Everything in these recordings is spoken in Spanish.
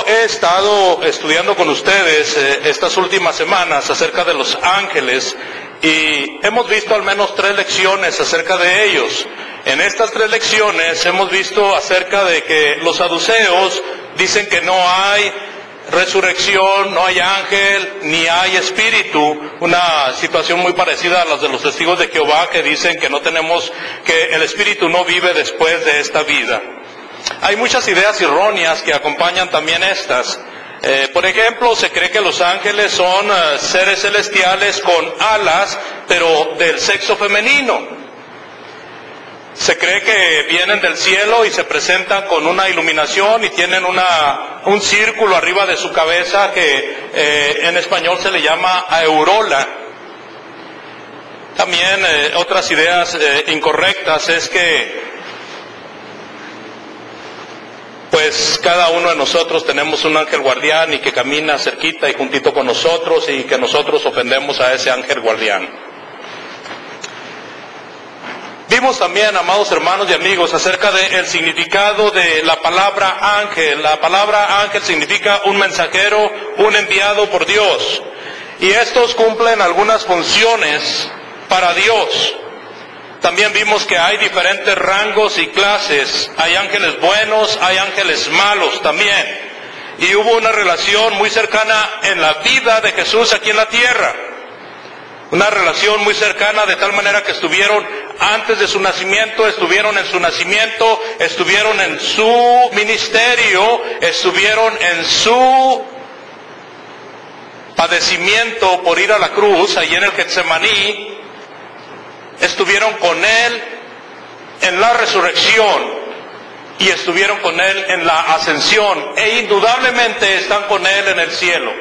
he estado estudiando con ustedes estas últimas semanas acerca de los ángeles y hemos visto al menos 3 lecciones acerca de ellos. En estas 3 lecciones hemos visto acerca de que los saduceos dicen que no hay resurrección, no hay ángel, ni hay espíritu, una situación muy parecida a las de los testigos de Jehová que dicen que que el espíritu no vive después de esta vida. Hay muchas ideas erróneas que acompañan también estas. Por ejemplo, se cree que los ángeles son seres celestiales con alas, pero del sexo femenino. Se cree que vienen del cielo y se presentan con una iluminación y tienen un círculo arriba de su cabeza que en español se le llama aureola. También otras ideas incorrectas es que pues cada uno de nosotros tenemos un ángel guardián y que camina cerquita y juntito con nosotros y que nosotros ofendemos a ese ángel guardián. Vimos también, amados hermanos y amigos, acerca del significado de la palabra ángel. La palabra ángel significa un mensajero, un enviado por Dios. Y estos cumplen algunas funciones para Dios. También vimos que hay diferentes rangos y clases. Hay ángeles buenos, hay ángeles malos también. Y hubo una relación muy cercana en la vida de Jesús aquí en la tierra. Una relación muy cercana de tal manera que estuvieron antes de su nacimiento, estuvieron en su nacimiento, estuvieron en su ministerio, estuvieron en su padecimiento por ir a la cruz, allí en el Getsemaní, estuvieron con Él en la resurrección y estuvieron con Él en la ascensión e indudablemente están con Él en el cielo.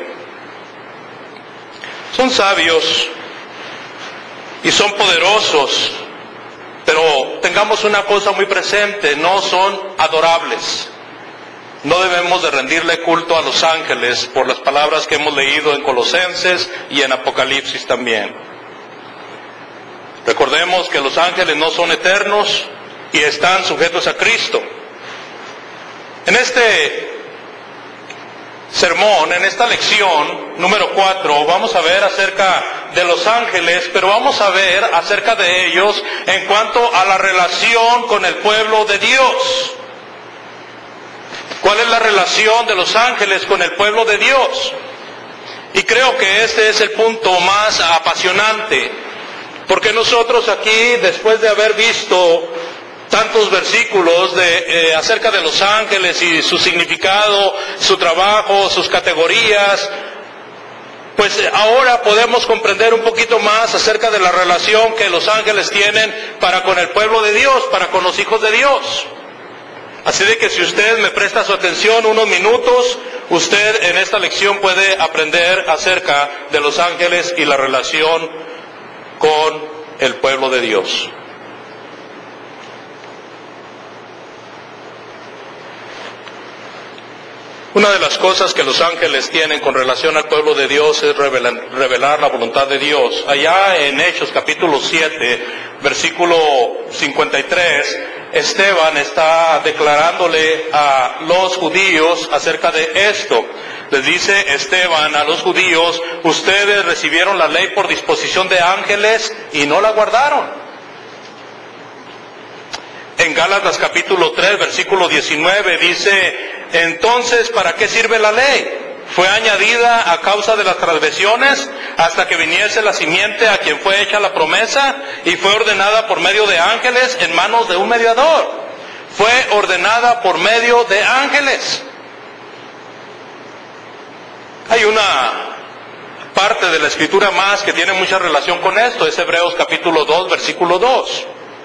Son sabios y son poderosos, pero tengamos una cosa muy presente, no son adorables. No debemos de rendirle culto a los ángeles por las palabras que hemos leído en Colosenses y en Apocalipsis también. Recordemos que los ángeles no son eternos y están sujetos a Cristo. En este sermón, en esta lección número 4, vamos a ver acerca de los ángeles, pero vamos a ver acerca de ellos en cuanto a la relación con el pueblo de Dios. ¿Cuál es la relación de los ángeles con el pueblo de Dios? Y creo que este es el punto más apasionante, porque nosotros aquí, después de haber visto tantos versículos acerca de los ángeles y su significado, su trabajo, sus categorías, pues ahora podemos comprender un poquito más acerca de la relación que los ángeles tienen para con el pueblo de Dios, para con los hijos de Dios. Así de que si usted me presta su atención unos minutos, usted en esta lección puede aprender acerca de los ángeles y la relación con el pueblo de Dios. Una de las cosas que los ángeles tienen con relación al pueblo de Dios es revelar la voluntad de Dios. Allá en Hechos capítulo 7, versículo 53, Esteban está declarándole a los judíos acerca de esto. Les dice Esteban a los judíos: ustedes recibieron la ley por disposición de ángeles y no la guardaron. En Gálatas capítulo 3, versículo 19 dice: entonces, ¿para qué sirve la ley? Fue añadida a causa de las transgresiones hasta que viniese la simiente a quien fue hecha la promesa, y fue ordenada por medio de ángeles en manos de un mediador. Fue ordenada por medio de ángeles. Hay una parte de la escritura más que tiene mucha relación con esto, es Hebreos capítulo 2, versículo 2.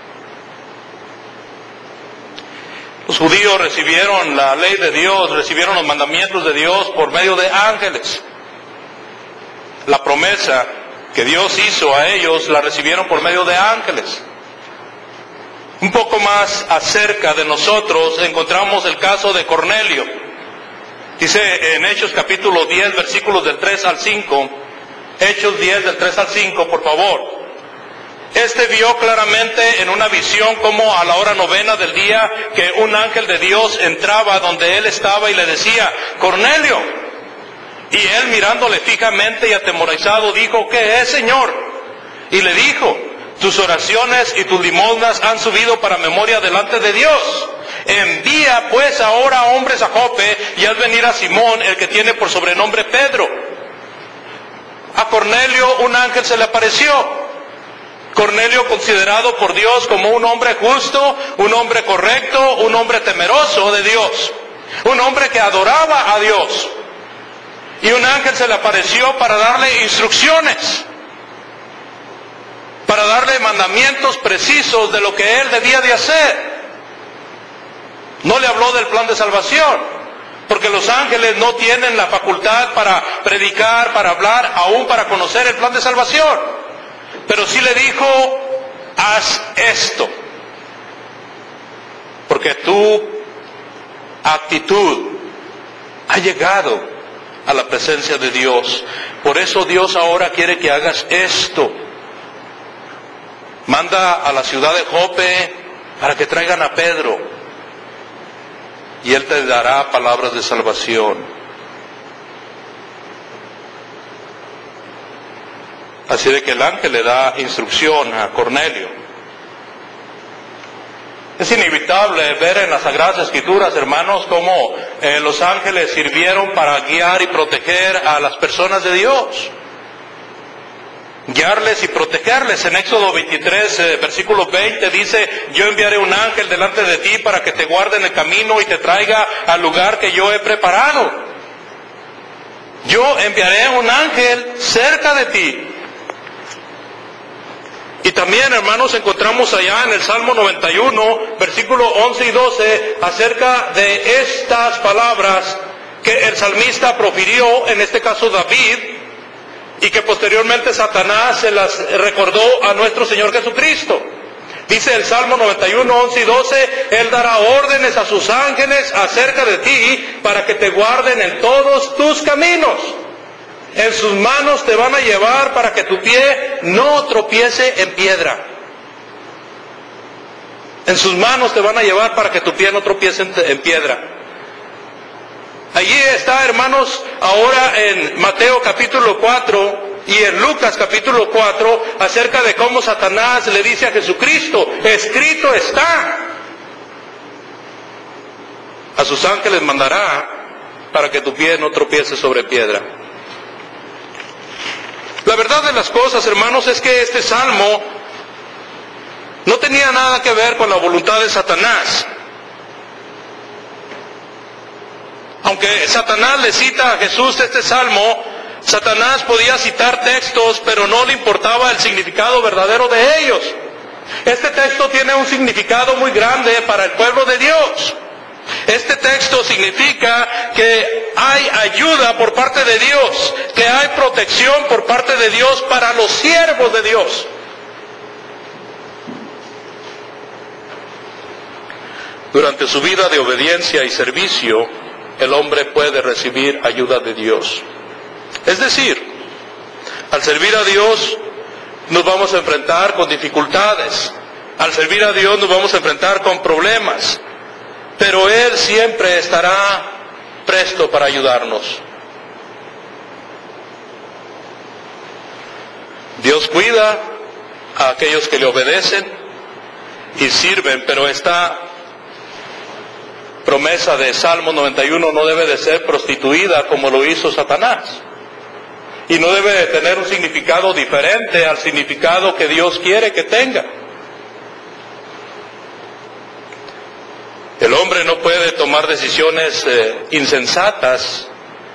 Los judíos recibieron la ley de Dios, recibieron los mandamientos de Dios por medio de ángeles. La promesa que Dios hizo a ellos la recibieron por medio de ángeles. Un poco más acerca de nosotros encontramos el caso de Cornelio. Dice en Hechos capítulo 10, versículos del 3 al 5, Hechos 10 del 3 al 5, por favor. Este vio claramente en una visión como a la hora 9 del día que un ángel de Dios entraba donde él estaba y le decía, Cornelio. Y él mirándole fijamente y atemorizado dijo, ¿qué es, Señor? Y le dijo, tus oraciones y tus limosnas han subido para memoria delante de Dios. Envía pues ahora hombres a Jope y haz venir a Simón, el que tiene por sobrenombre Pedro. A Cornelio un ángel se le apareció. Cornelio, considerado por Dios como un hombre justo, un hombre correcto, un hombre temeroso de Dios, un hombre que adoraba a Dios. Y un ángel se le apareció para darle instrucciones, para darle mandamientos precisos de lo que él debía de hacer. No le habló del plan de salvación, porque los ángeles no tienen la facultad para predicar, para hablar, aún para conocer el plan de salvación. Pero sí le dijo, haz esto, porque tu actitud ha llegado a la presencia de Dios. Por eso Dios ahora quiere que hagas esto. Manda a la ciudad de Jope para que traigan a Pedro, y él te dará palabras de salvación. Así de que el ángel le da instrucción a Cornelio. Es inevitable ver en las Sagradas Escrituras, hermanos, cómo los ángeles sirvieron para guiar y proteger a las personas de Dios. Guiarles y protegerles. En Éxodo 23, versículo 20 dice, yo enviaré un ángel delante de ti para que te guarde en el camino y te traiga al lugar que yo he preparado. Yo enviaré un ángel cerca de ti. Y también, hermanos, encontramos allá en el Salmo 91, versículo 11 y 12, acerca de estas palabras que el salmista profirió, en este caso David, y que posteriormente Satanás se las recordó a nuestro Señor Jesucristo. Dice el Salmo 91, 11 y 12, Él dará órdenes a sus ángeles acerca de ti para que te guarden en todos tus caminos. En sus manos te van a llevar para que tu pie no tropiece en piedra. En sus manos te van a llevar para que tu pie no tropiece en piedra. Allí está, hermanos, ahora en Mateo capítulo 4 y en Lucas capítulo 4, acerca de cómo Satanás le dice a Jesucristo, escrito está. A sus ángeles mandará para que tu pie no tropiece sobre piedra. La verdad de las cosas, hermanos, es que este salmo no tenía nada que ver con la voluntad de Satanás. Aunque Satanás le cita a Jesús este salmo, Satanás podía citar textos, pero no le importaba el significado verdadero de ellos. Este texto tiene un significado muy grande para el pueblo de Dios. Este texto significa que hay ayuda por parte de Dios, que hay protección por parte de Dios para los siervos de Dios. Durante su vida de obediencia y servicio, el hombre puede recibir ayuda de Dios. Es decir, al servir a Dios nos vamos a enfrentar con dificultades, al servir a Dios nos vamos a enfrentar con problemas, pero Él siempre estará presto para ayudarnos. Dios cuida a aquellos que le obedecen y sirven, pero esta promesa de Salmo 91 no debe de ser prostituida como lo hizo Satanás. Y no debe de tener un significado diferente al significado que Dios quiere que tenga. El hombre no puede tomar decisiones insensatas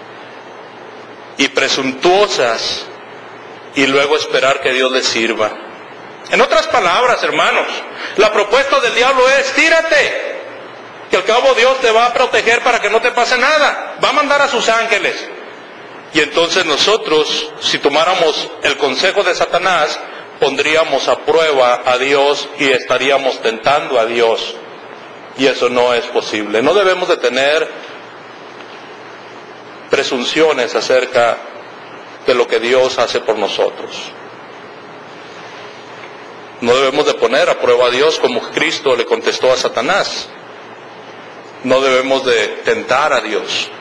y presuntuosas y luego esperar que Dios le sirva. En otras palabras, hermanos, la propuesta del diablo es, tírate, que al cabo Dios te va a proteger para que no te pase nada, va a mandar a sus ángeles. Y entonces nosotros, si tomáramos el consejo de Satanás, pondríamos a prueba a Dios y estaríamos tentando a Dios. Y eso no es posible. No debemos de tener presunciones acerca de lo que Dios hace por nosotros. No debemos de poner a prueba a Dios como Cristo le contestó a Satanás. No debemos de tentar a Dios.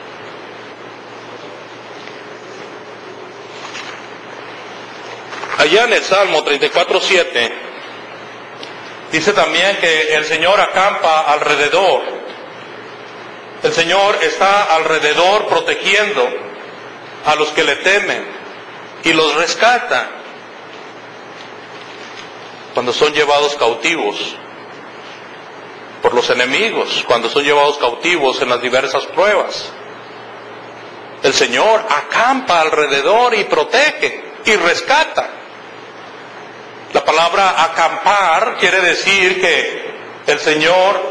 Allá en el Salmo 34:7 dice también que el Señor acampa alrededor. El Señor está alrededor protegiendo a los que le temen y los rescata cuando son llevados cautivos por los enemigos, cuando son llevados cautivos en las diversas pruebas. El Señor acampa alrededor y protege y rescata. La palabra acampar quiere decir que el Señor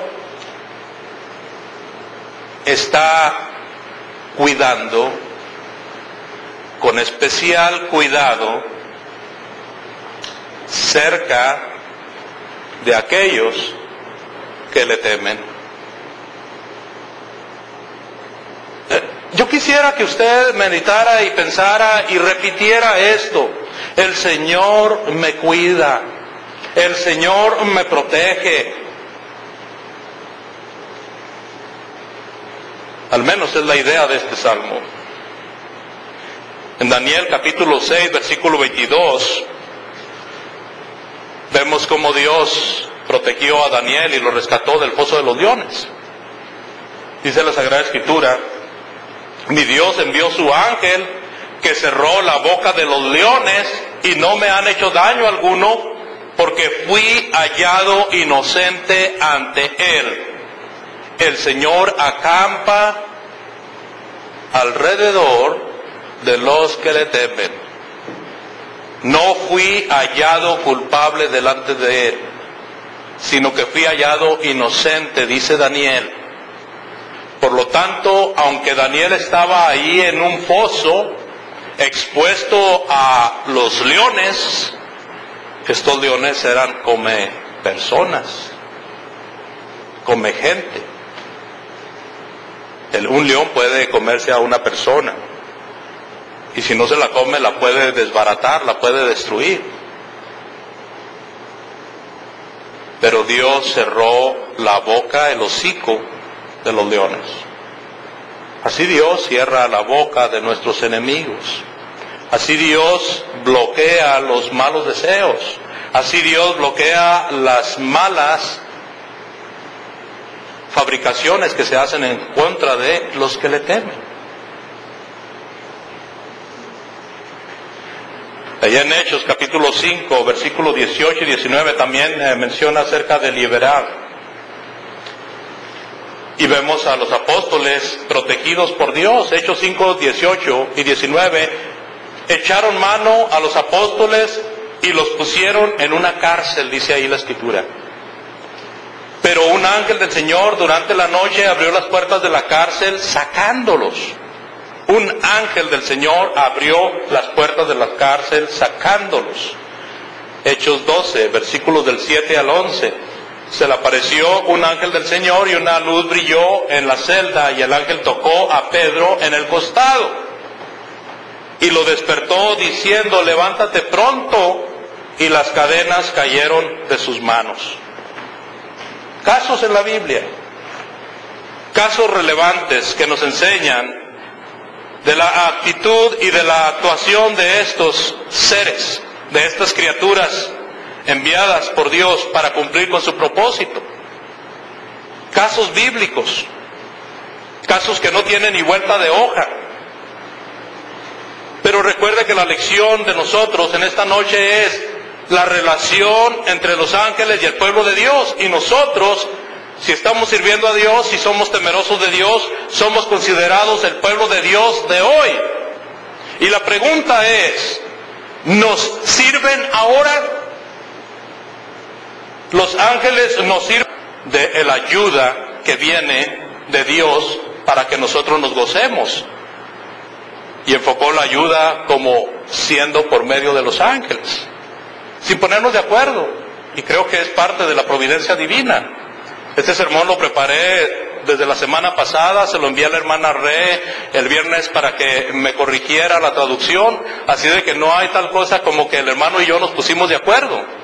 está cuidando con especial cuidado cerca de aquellos que le temen. Yo quisiera que usted meditara y pensara y repitiera esto: el Señor me cuida, el Señor me protege. Al menos es la idea de este salmo. En Daniel capítulo 6, versículo 22, vemos cómo Dios protegió a Daniel y lo rescató del foso de los leones. Dice la Sagrada Escritura: mi Dios envió su ángel que cerró la boca de los leones y no me han hecho daño alguno, porque fui hallado inocente ante él. El Señor acampa alrededor de los que le temen. No fui hallado culpable delante de él, sino que fui hallado inocente, dice Daniel. Por lo tanto, aunque Daniel estaba ahí en un foso, expuesto a los leones, estos leones eran come personas, come gente. Un león puede comerse a una persona, y si no se la come, la puede desbaratar, la puede destruir. Pero Dios cerró la boca, el hocico de los leones. Así Dios cierra la boca de nuestros enemigos. Así Dios bloquea los malos deseos. Así Dios bloquea las malas fabricaciones que se hacen en contra de los que le temen. Allá en Hechos capítulo 5, versículos 18 y 19 también menciona acerca de liberar. Y vemos a los apóstoles protegidos por Dios. Hechos 5, 18 y 19. Echaron mano a los apóstoles y los pusieron en una cárcel, dice ahí la Escritura. Pero un ángel del Señor durante la noche abrió las puertas de la cárcel sacándolos. Un ángel del Señor abrió las puertas de la cárcel sacándolos. Hechos 12, versículos del 7 al 11. Se le apareció un ángel del Señor y una luz brilló en la celda, y el ángel tocó a Pedro en el costado y lo despertó diciendo: levántate pronto, y las cadenas cayeron de sus manos. Casos en la Biblia, casos relevantes que nos enseñan de la actitud y de la actuación de estos seres, de estas criaturas enviadas por Dios para cumplir con su propósito. Casos bíblicos, casos que no tienen ni vuelta de hoja. Pero recuerde que la lección de nosotros en esta noche es la relación entre los ángeles y el pueblo de Dios. Y nosotros, si estamos sirviendo a Dios, si somos temerosos de Dios, somos considerados el pueblo de Dios de hoy. Y la pregunta es: ¿nos sirven ahora? Los ángeles nos sirven de la ayuda que viene de Dios para que nosotros nos gocemos. Y enfocó la ayuda como siendo por medio de los ángeles, sin ponernos de acuerdo. Y creo que es parte de la providencia divina. Este sermón lo preparé desde la semana pasada, se lo envié a la hermana Re el viernes para que me corrigiera la traducción. Así de que no hay tal cosa como que el hermano y yo nos pusimos de acuerdo.